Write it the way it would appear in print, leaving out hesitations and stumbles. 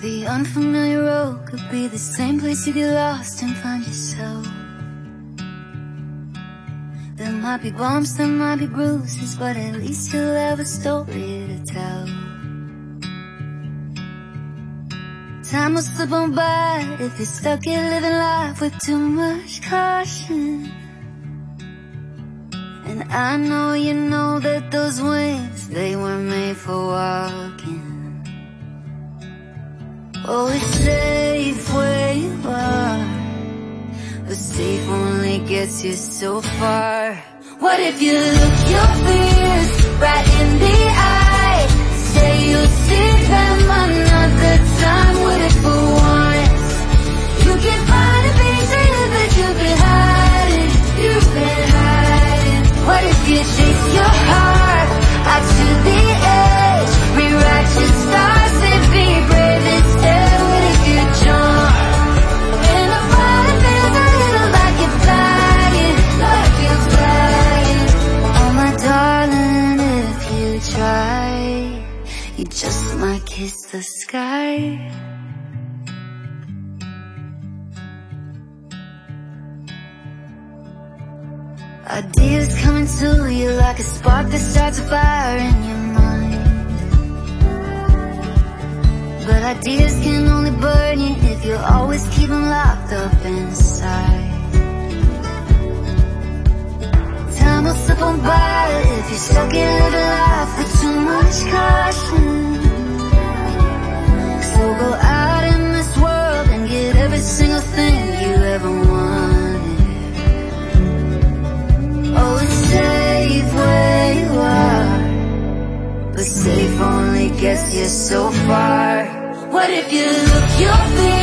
The unfamiliar road could be the same place you get lost and find yourself. There might be bumps, there might be bruises, but at least you'll have a story to tell. Time will slip on by if you're stuck here living life with too much caution. And I know you know that those wings, they were made for walking. Oh, it's safe where you are, but safe only gets you so far. What if you look your fears right in the eye, say you'll see them another time? What if for once you can find a piece of you that you've been hiding, you've been hiding? What if you chase your heart out to the edge, rewrite your stars and be brave instead? What if you jump in a fire that feels a little like you're flying, like you're flying? Oh my darling, if you try, you just might kiss the sky. Ideas coming to you like a spark that starts a fire in your mind. But ideas can only burn you if you always keep them locked up inside. Time will slip on by if you're stuck in living life with too much caution. So go out in this world and get every single thing you ever wanted. Oh, it's safe where you are, but safe only gets you so far. What if you look your fear